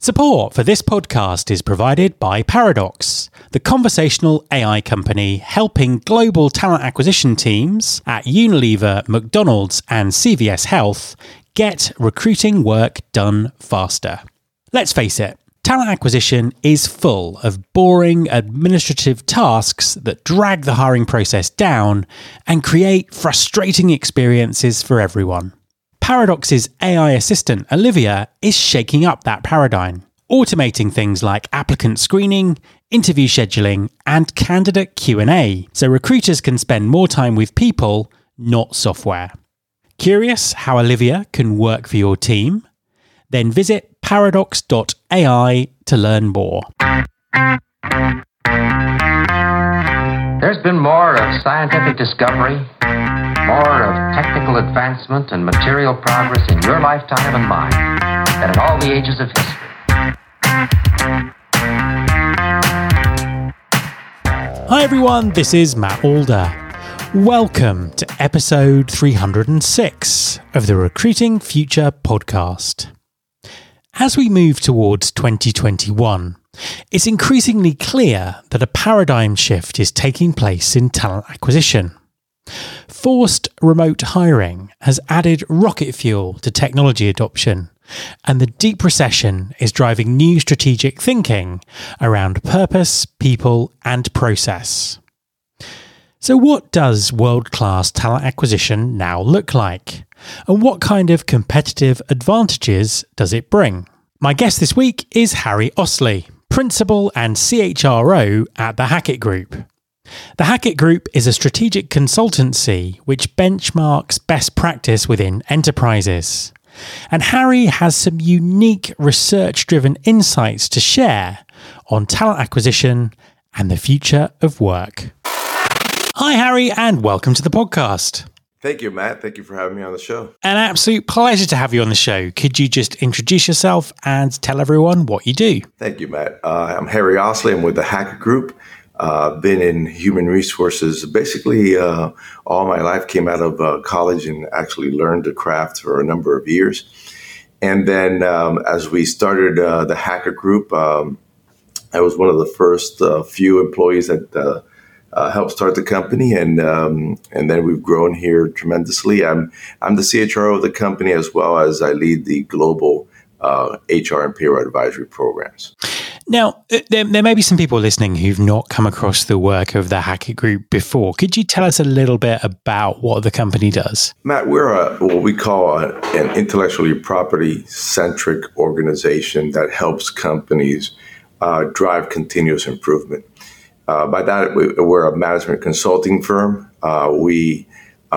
Support for this podcast is provided by Paradox, the conversational AI company helping global talent acquisition teams at Unilever, McDonald's, and CVS Health get recruiting work done faster. Let's face it, talent acquisition is full of boring administrative tasks that drag the hiring process down and create frustrating experiences for everyone. Paradox's AI assistant, Olivia, is shaking up that paradigm, automating things like applicant screening, interview scheduling, and candidate Q&A, so recruiters can spend more time with people, not software. Curious how Olivia can work for your team? Then visit paradox.ai to learn more. There's been more of scientific discovery, more of technical advancement and material progress in your lifetime and mine than in all the ages of history. Hi everyone, this is Matt Alder. Welcome to episode 306 of the Recruiting Future podcast. As we move towards 2021, it's increasingly clear that a paradigm shift is taking place in talent acquisition. Forced remote hiring has added rocket fuel to technology adoption, and the deep recession is driving new strategic thinking around purpose, people, and process. So what does world-class talent acquisition now look like? And what kind of competitive advantages does it bring? My guest this week is Harry Ostley, Principal and CHRO at the Hackett Group. The Hackett Group is a strategic consultancy which benchmarks best practice within enterprises. And Harry has some unique research-driven insights to share on talent acquisition and the future of work. Hi, Harry, and welcome to the podcast. Thank you, Matt. Thank you for having me on the show. An absolute pleasure to have you on the show. Could you just introduce yourself and tell everyone what you do? Thank you, Matt. I'm Harry Ostley. I'm with the Hackett Group. Been in human resources basically all my life. Came out of college and actually learned the craft for a number of years. And then as we started the Hackett Group, I was one of the first few employees that helped start the company, and then we've grown here tremendously. I'm the CHRO of the company, as well as I lead the global HR and payroll advisory programs. Now, there may be some people listening who've not come across the work of the Hackett Group before. Could you tell us a little bit about what the company does? Matt, we're what we call an intellectually property-centric organization that helps companies drive continuous improvement. By that, we're a management consulting firm. We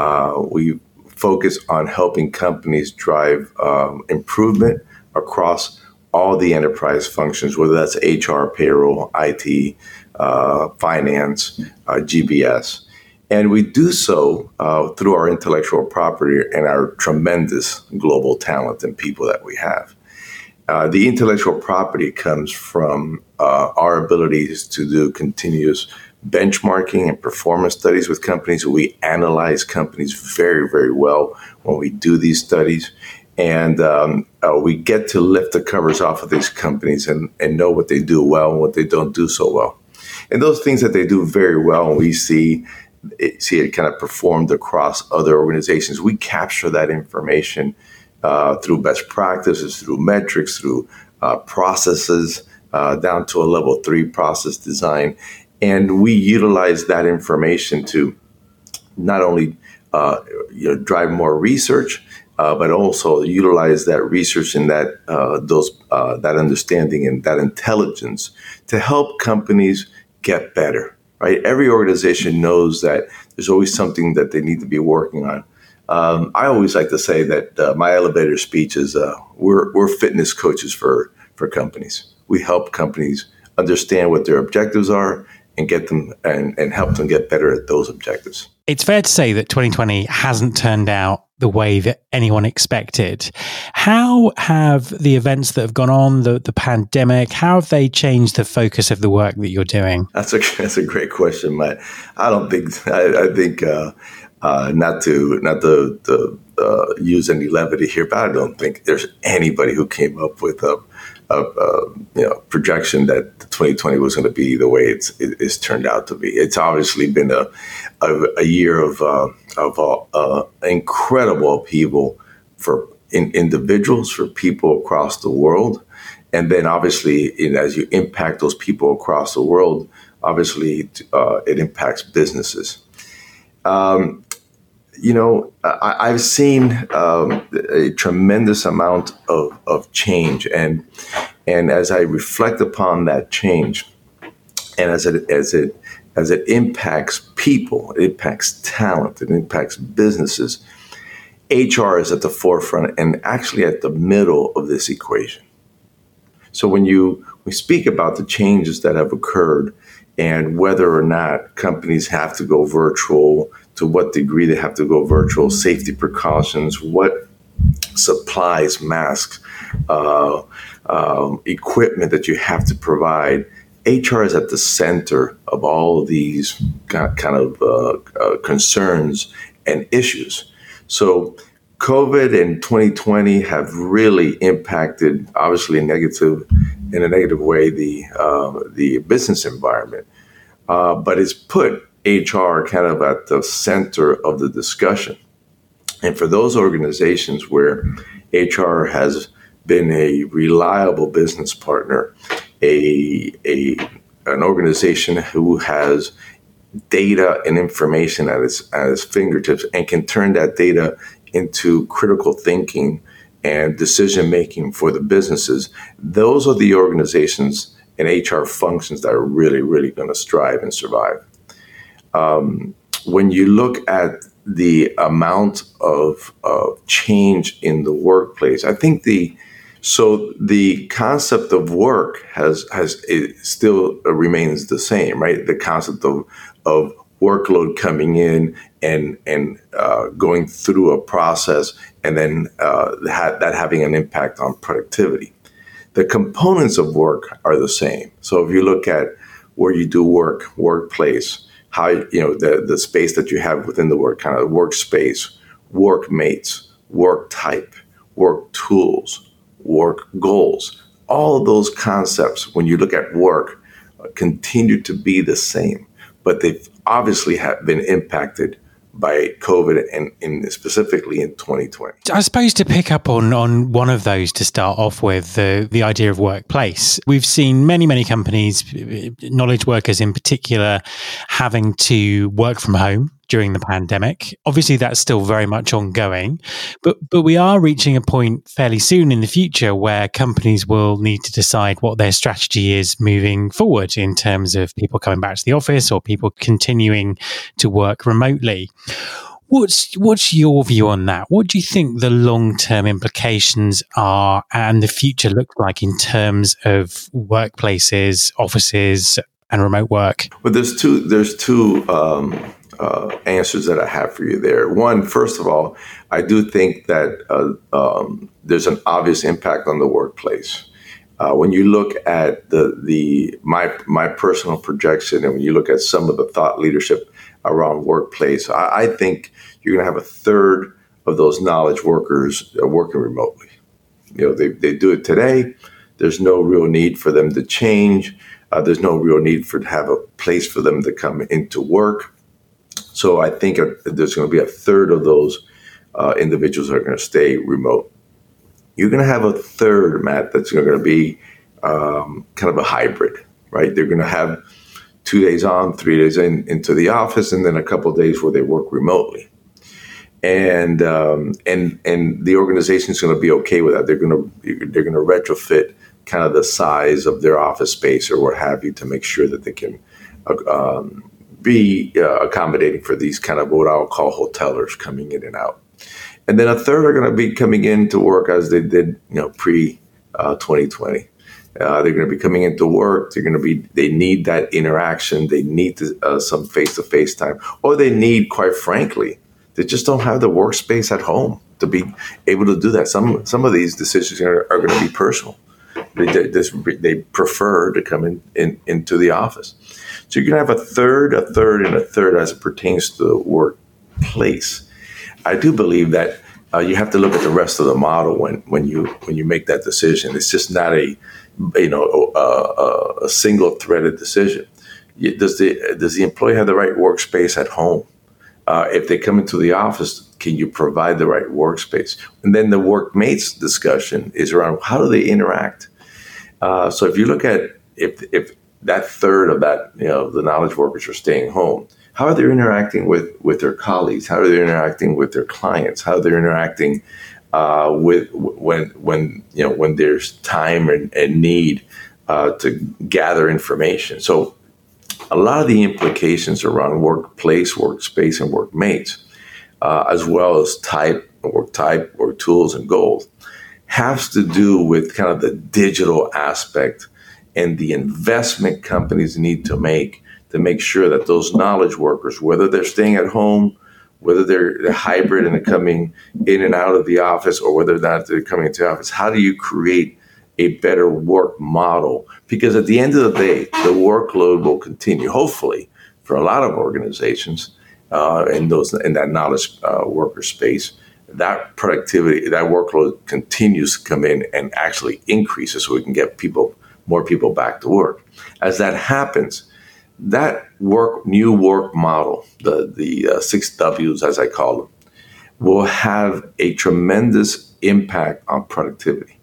focus on helping companies drive improvement across all the enterprise functions, whether that's HR, payroll, IT, finance, GBS. And we do so through our intellectual property and our tremendous global talent and people that we have. The intellectual property comes from our abilities to do continuous benchmarking and performance studies with companies. We analyze companies very, very well when we do these studies. And we get to lift the covers off of these companies and know what they do well and what they don't do so well. And those things that they do very well, and we see it kind of performed across other organizations, we capture that information through best practices, through metrics, through processes, down to a level 3 process design. And we utilize that information to not only drive more research, but also utilize that research and that understanding and that intelligence to help companies get better. Right? Every organization knows that there's always something that they need to be working on. I always like to say that my elevator speech is we're fitness coaches for companies. We help companies understand what their objectives are and get them and help them get better at those objectives. It's fair to say that 2020 hasn't turned out the way that anyone expected. How have the events that have gone on, the pandemic, how have they changed the focus of the work that you're doing? That's a great question, Matt. I think not to use any levity here, but I don't think there's anybody who came up with projection that 2020 was going to be the way it's turned out to be. It's obviously been a year of incredible upheaval for individuals, for people across the world. And then obviously, as you impact those people across the world, obviously it impacts businesses. I've seen a tremendous amount of change, and as I reflect upon that change, and as it impacts people, it impacts talent, it impacts businesses. HR is at the forefront and actually at the middle of this equation. So when we speak about the changes that have occurred and whether or not companies have to go virtual, to what degree they have to go virtual, safety precautions, what supplies, masks, equipment that you have to provide, HR is at the center of all of these kind of concerns and issues. So COVID and 2020 have really impacted, obviously in a negative way, the business environment. But it's put HR kind of at the center of the discussion. And for those organizations where HR has been a reliable business partner, an organization who has data and information at its fingertips and can turn that data into critical thinking and decision making for the businesses, those are the organizations and HR functions that are really, really going to strive and survive. When you look at the amount of change in the workplace, I think the concept of work still remains the same, right? The concept of workload coming in and going through a process, and then that having an impact on productivity. The components of work are the same. So if you look at where you do work, workplace, how the space that you have within the work, kind of workspace, workmates, work type, work tools, work goals, all of those concepts, when you look at work, continue to be the same, but they've obviously have been impacted by COVID and specifically in 2020. I suppose to pick up on one of those to start off with, the idea of workplace, we've seen many companies, knowledge workers in particular, having to work from home during the pandemic. Obviously, that's still very much ongoing, but we are reaching a point fairly soon in the future where companies will need to decide what their strategy is moving forward in terms of people coming back to the office or people continuing to work remotely. What's your view on that? What do you think the long-term implications are and the future looks like in terms of workplaces, offices, and remote work? Well, there's two answers that I have for you there. One, first of all, I do think that there's an obvious impact on the workplace. When you look at my personal projection, and when you look at some of the thought leadership around workplace, I think you're going to have a third of those knowledge workers working remotely. They do it today. There's no real need for them to change. There's no real need to have a place for them to come into work. So I think there's going to be a third of those individuals that are going to stay remote. You're going to have a third, Matt, that's going to be kind of a hybrid, right? They're going to have 2 days on, 3 days into the office, and then a couple of days where they work remotely. And the organization is going to be okay with that. They're going to retrofit kind of the size of their office space or what have you to make sure that they can be accommodating for these kind of what I'll call hotelers coming in and out. And then a third are going to be coming in to work as they did, pre-2020. They're going to be coming into work. They need that interaction. They need some face-to-face time, or they need, quite frankly, they just don't have the workspace at home to be able to do that. Some of these decisions are going to be personal. They prefer to come into the office. So you're going to have a third, and a third as it pertains to the workplace. I do believe that you have to look at the rest of the model when you make that decision. It's just not a single threaded decision. Does the employee have the right workspace at home? If they come into the office, can you provide the right workspace? And then the workmates discussion is around how do they interact. So if you look at if that third of that, the knowledge workers are staying home, how are they interacting with their colleagues? How are they interacting with their clients? How are they interacting with when there's time and need to gather information? So a lot of the implications around workplace, workspace, and workmates, as well as work tools, and goals, has to do with kind of the digital aspect and the investment companies need to make sure that those knowledge workers, whether they're staying at home, whether they're hybrid and they're coming in and out of the office, or whether or not they're coming into the office, how do you create a better work model? Because at the end of the day, the workload will continue, hopefully, for a lot of organizations in that knowledge worker space. That productivity, that workload continues to come in and actually increases so we can get more people back to work. As that happens, that new work model, the 6 W's as I call them, will have a tremendous impact on productivity.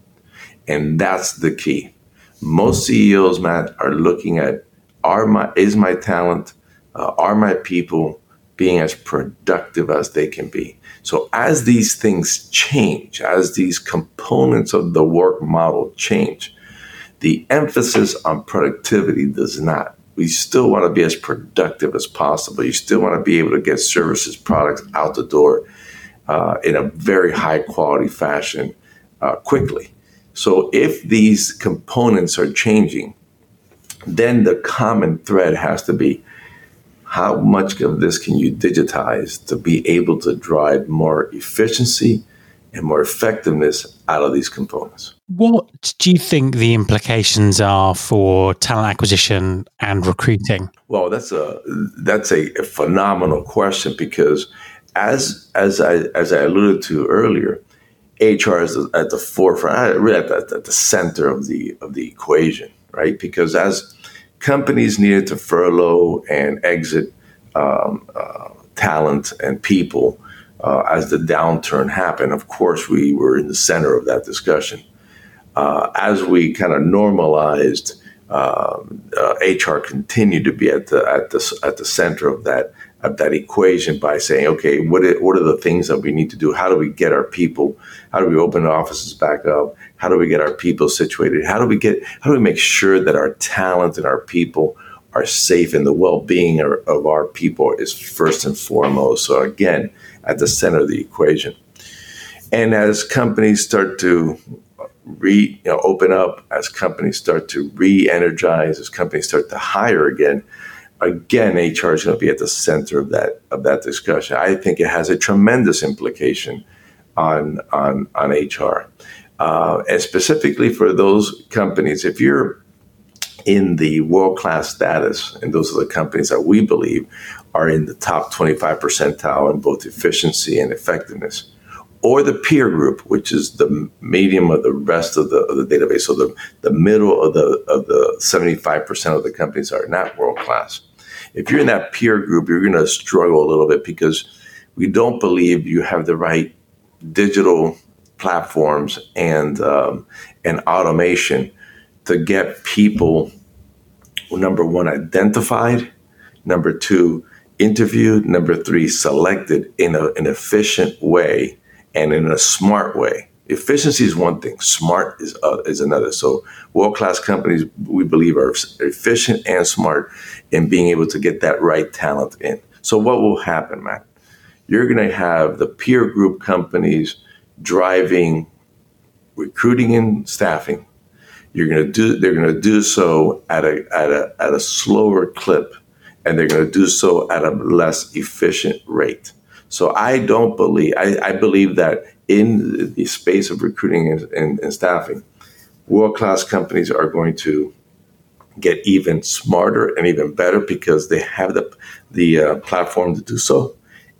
And that's the key. Most CEOs, Matt, are looking at is my talent, are my people being as productive as they can be? So as these things change, as these components of the work model change, the emphasis on productivity does not. We still want to be as productive as possible. You still want to be able to get services, products out the door in a very high quality fashion quickly. So if these components are changing, then the common thread has to be how much of this can you digitize to be able to drive more efficiency and more effectiveness out of these components. What do you think the implications are for talent acquisition and recruiting? Well, that's a phenomenal question, because as I alluded to earlier, HR is at the forefront, really at the center of the equation, right? Because as companies needed to furlough and exit talent and people as the downturn happened, of course, we were in the center of that discussion. As we kind of normalized, HR continued to be at the center of that equation by saying, okay, what are the things that we need to do? How do we get our people? How do we open the offices back up? How do we get our people situated? How do we make sure that our talent and our people are safe, and the well-being of our people is first and foremost? So again, at the center of the equation. And as companies start to open up, as companies start to re-energize, as companies start to hire again, HR is going to be at the center of that discussion. I think it has a tremendous implication on HR, and specifically for those companies. If you're in the world-class status, and those are the companies that we believe are in the top 25 percentile in both efficiency and effectiveness, or the peer group, which is the medium of the rest of the database, so the middle of the 75% of the companies are not world-class. If you're in that peer group, you're going to struggle a little bit, because we don't believe you have the right digital platforms and automation to get people, number one, identified, number two, interviewed, number three, selected in an efficient way and in a smart way. Efficiency is one thing, smart is another. So world-class companies, we believe, are efficient and smart in being able to get that right talent in. So what will happen, Matt? You're going to have the peer group companies driving recruiting and staffing. They're going to do so at a slower clip, and they're going to do so at a less efficient rate. So I believe that in the space of recruiting and staffing, world-class companies are going to get even smarter and even better, because they have the platform to do so,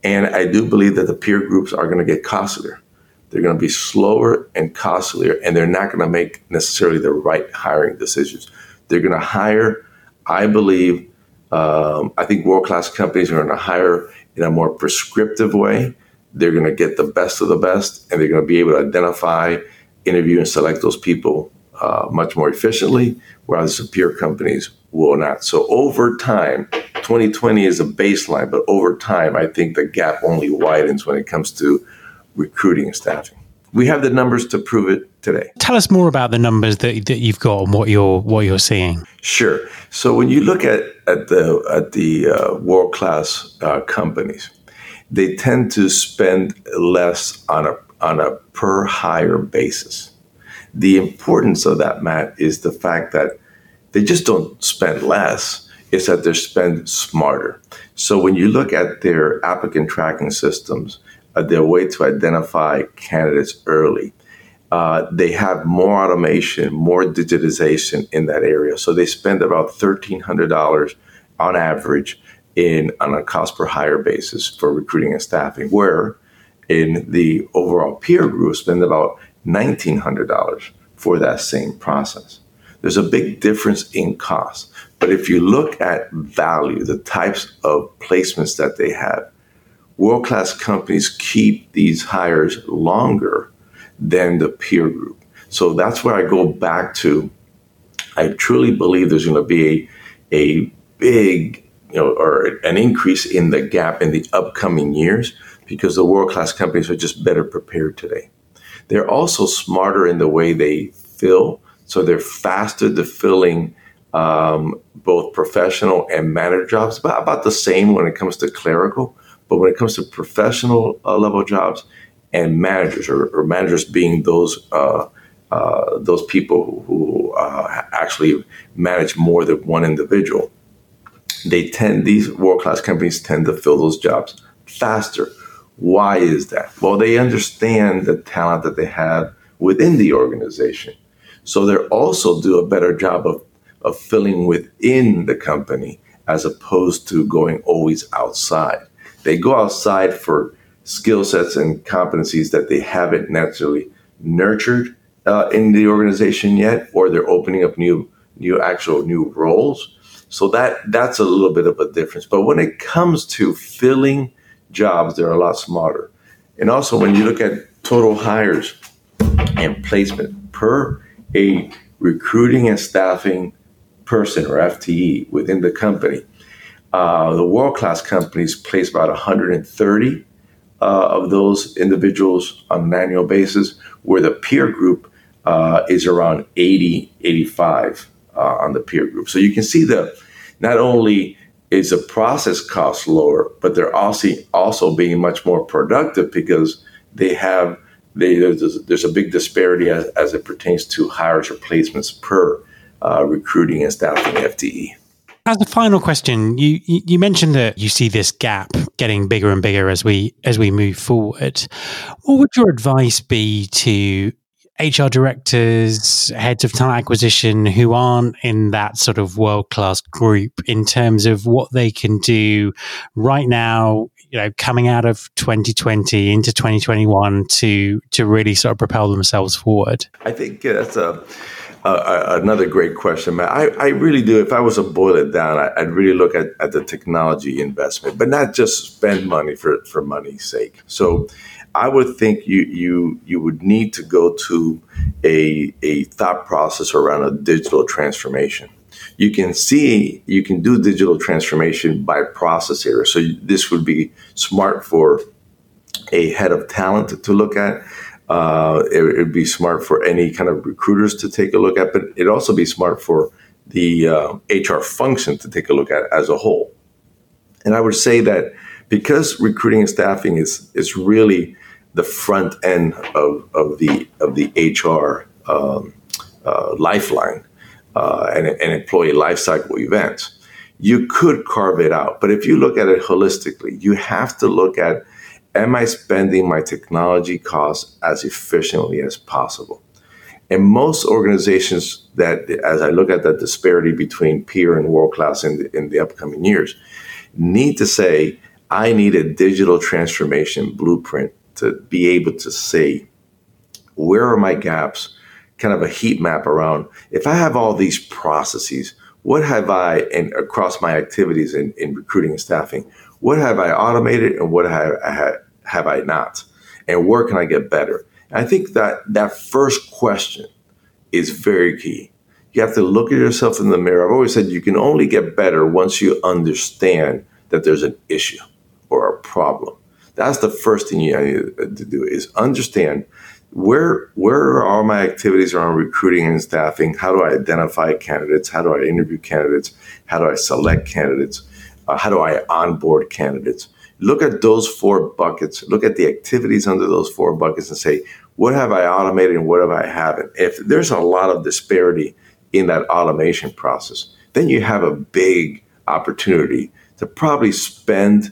And I do believe that the peer groups are going to get costlier. They're going to be slower and costlier, and they're not going to make necessarily the right hiring decisions. They're going to hire, I believe, I think world-class companies are going to hire in a more prescriptive way. They're going to get the best of the best, and they're going to be able to identify, interview, and select those people much more efficiently, whereas the peer companies will not. So over time, 2020 is a baseline, but over time, I think the gap only widens when it comes to recruiting and staffing. We have the numbers to prove it today. Tell us more about the numbers that you've got and what you're seeing. Sure. So when you look at the world-class companies, they tend to spend less on a per hire basis. The importance of that, Matt, is the fact that they just don't spend less. It's that they spend smarter. So when you look at their applicant tracking systems, their way to identify candidates early, they have more automation, more digitization in that area. So they spend about $1,300 on average on a cost per hire basis for recruiting and staffing, where in the overall peer group spend about $1,900 for that same process. There's a big difference in cost. But if you look at value, the types of placements that they have, world-class companies keep these hires longer than the peer group. So that's where I go back to. I truly believe there's going to be a big, or an increase in the gap in the upcoming years because the world-class companies are just better prepared today. They're also smarter in the way they fill, so they're faster to filling both professional and manager jobs, about the same when it comes to clerical. But when it comes to professional level jobs and managers, or managers being those people who actually manage more than one individual, these world-class companies tend to fill those jobs faster. Why is that? Well, they understand the talent that they have within the organization. So they also do a better job of filling within the company as opposed to going always outside. They go outside for skill sets and competencies that they haven't necessarily nurtured in the organization yet, or they're opening up new roles. So that's a little bit of a difference. But when it comes to filling jobs, they're a lot smarter. And also when you look at total hires and placement per a recruiting and staffing person, or FTE, within the company, the world-class companies place about 130 of those individuals on an annual basis, where the peer group is around 80, 85 on the peer group. So you can see that not only is the process cost lower, but they're also being much more productive because there's a big disparity as it pertains to hires or placements per recruiting and staffing FTE. As a final question, you mentioned that you see this gap getting bigger and bigger as we move forward. What would your advice be to HR directors, heads of talent acquisition who aren't in that sort of world-class group in terms of what they can do right now, coming out of 2020 into 2021 to really sort of propel themselves forward? I think that's another great question, Matt. I really do. If I was to boil it down, I'd really look at the technology investment, but not just spend money for money's sake. So I would think you would need to go to a thought process around a digital transformation. You can do digital transformation by process area. So this would be smart for a head of talent to look at. It would be smart for any kind of recruiters to take a look at, but it'd also be smart for the HR function to take a look at as a whole. And I would say that because recruiting and staffing is really the front end of the HR lifeline and employee lifecycle events, you could carve it out. But if you look at it holistically, you have to look at, am I spending my technology costs as efficiently as possible? And most organizations that, as I look at the disparity between peer and world-class in the upcoming years, need to say, I need a digital transformation blueprint to be able to say, where are my gaps? Kind of a heat map around, if I have all these processes, what have I, and across my activities in recruiting and staffing, what have I automated and what have I not? And where can I get better? And I think that first question is very key. You have to look at yourself in the mirror. I've always said you can only get better once you understand that there's an issue or a problem. That's the first thing you need to do, is understand where are my activities around recruiting and staffing? How do I identify candidates? How do I interview candidates? How do I select candidates? How do I onboard candidates? Look at those 4 buckets. Look at the activities under those 4 buckets and say, what have I automated and what have I haven't? If there's a lot of disparity in that automation process, then you have a big opportunity to probably spend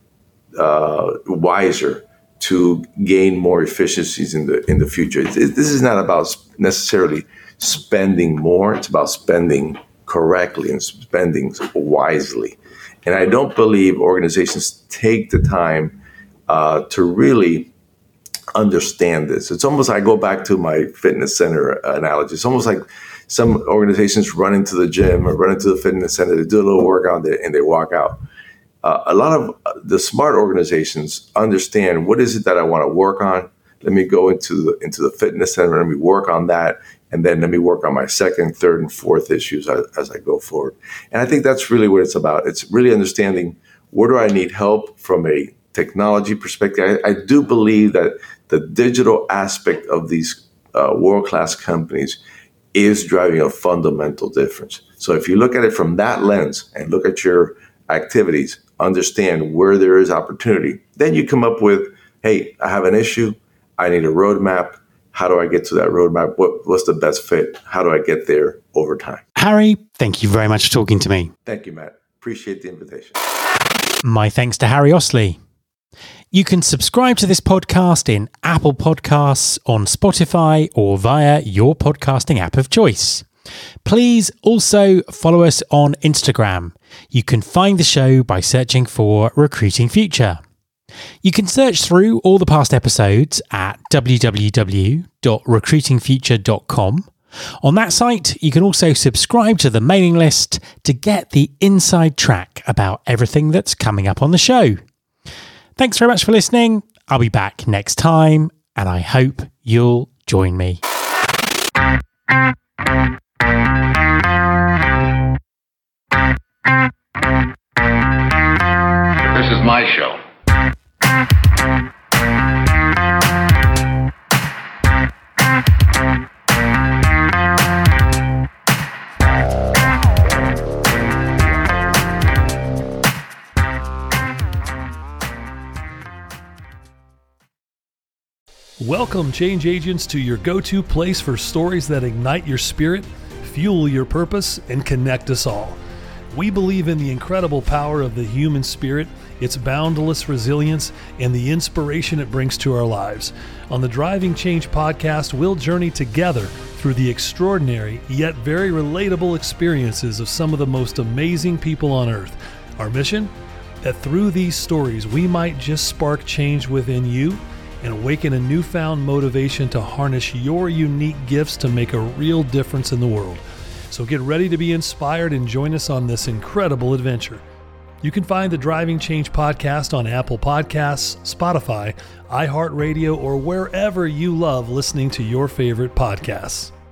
wiser to gain more efficiencies in the future. This is not about necessarily spending more. It's about spending correctly and spending wisely. And I don't believe organizations take the time to really understand this. It's almost, I go back to my fitness center analogy. It's almost like some organizations run into the gym or run into the fitness center, they do a little workout and they walk out. A lot of the smart organizations understand, what is it that I want to work on? Let me go into the fitness center, let me work on that, and then let me work on my second, third, and fourth issues as I go forward. And I think that's really what it's about. It's really understanding, where do I need help from a technology perspective? I do believe that the digital aspect of these world-class companies is driving a fundamental difference. So if you look at it from that lens and look at your activities, understand where there is opportunity, then you come up with, hey, I have an issue, I need a roadmap. How do I get to that roadmap? What's the best fit? How do I get there over time? Harry, thank you very much for talking to me. Thank you, Matt. Appreciate the invitation. My thanks to Harry Osley. You can subscribe to this podcast in Apple Podcasts, on Spotify, or via your podcasting app of choice. Please also follow us on Instagram. You can find the show by searching for Recruiting Future. You can search through all the past episodes at www.recruitingfuture.com. On that site, you can also subscribe to the mailing list to get the inside track about everything that's coming up on the show. Thanks very much for listening. I'll be back next time, and I hope you'll join me. This is my show. Welcome, change agents, to your go-to place for stories that ignite your spirit, fuel your purpose, and connect us all. We believe in the incredible power of the human spirit, its boundless resilience, and the inspiration it brings to our lives. On the Driving Change podcast, we'll journey together through the extraordinary yet very relatable experiences of some of the most amazing people on earth. Our mission? That through these stories, we might just spark change within you and awaken a newfound motivation to harness your unique gifts to make a real difference in the world. So get ready to be inspired and join us on this incredible adventure. You can find the Driving Change podcast on Apple Podcasts, Spotify, iHeartRadio, or wherever you love listening to your favorite podcasts.